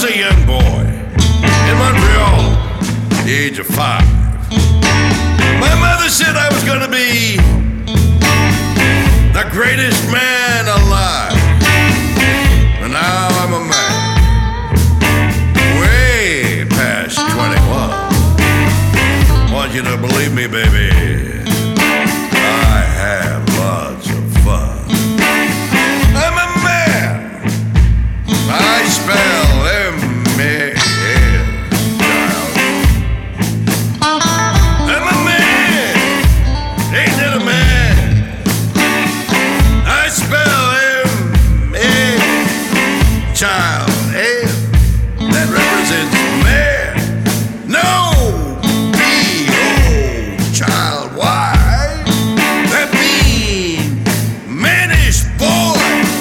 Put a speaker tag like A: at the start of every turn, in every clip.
A: was a young boy in Montreal, the age of 5. My mother said I was gonna be the greatest man alive. And now I'm a man, way past 21. Want you to believe me, baby, I have lots of fun. I'm a man, I spell M-A-N. I'm a man, ain't that a man? I spell M-A, child, M, that represents man. No, B-O, child, Y, that means manish boy.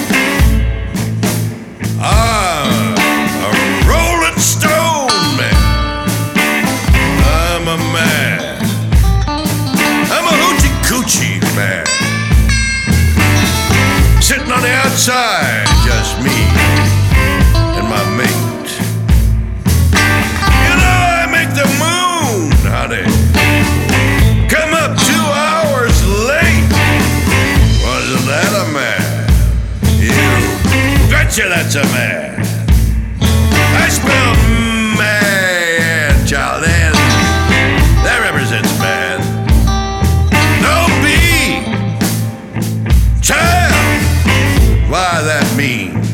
A: I'm a rolling stone man. I'm a man. I'm a hoochie coochie man. Sitting on the outside, just me and my mate. You know, I make the moon, honey, come up 2 hours late. Wasn't that a man? You betcha that's a man. I spell man, child, and that represents man. No B, child. Why that means